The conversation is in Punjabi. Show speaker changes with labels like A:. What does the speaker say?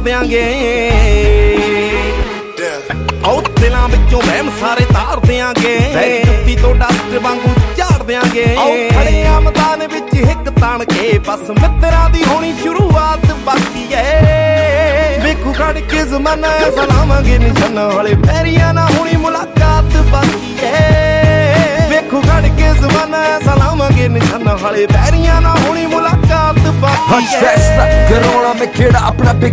A: ਦਿਆਂਗੇ ਉਹ ਦਿਲਾਂ ਵਿੱਚੋਂ ਵਹਿਮ ਸਾਰੇ ਤਾਰ ਦਿਆਂਗੇ ਜੁੱਤੀ ਤੋਂ ਡਸਟ ਵਾਂਗੂ ਝਾੜ ਦਿਆਂਗੇ ਖੜੇ ਆ ਮੈਦਾਨ ਵਿੱਚ ਹਿੱਕ ਤਾਣ ਕੇ ਬਸ ਮਿੱਤਰਾਂ ਦੀ ਹੋਣੀ ਸ਼ੁਰੂਆਤ ਬਾਕੀ ਏ ਵੇਖੂ ਖੜ ਕੇ ਜ਼ਮਾਨਾ ਐਸਾ ਲਾਵਾਂਗੇ ਨਿਸ਼ਾਨਾ ਵਾਲੇ ਪੈਰੀਆਂ ਨਾਲ ਹੋਣੀ ਮੁਲਾਕਾਤ ਬਾਕੀ ਏ ਵੇਖੂ ਖੜ ਕੇ ਜ਼ਮਾਨਾ ਐਸਾ ਲਾਵਾਂਗੇ ਨਿਸ਼ਾਨਾ ਵਾਲੇ ਪੈਰੀਆਂ ਨਾਲ ਹੋਣੀ ਮੁਲਾਕਾਤ ਬਾਕੀ ਏ
B: ਫੈਸਲਾ ਕਰਾਉਣਾ ਮੈਂ ਕਿਹੜਾ ਆਪਣਾ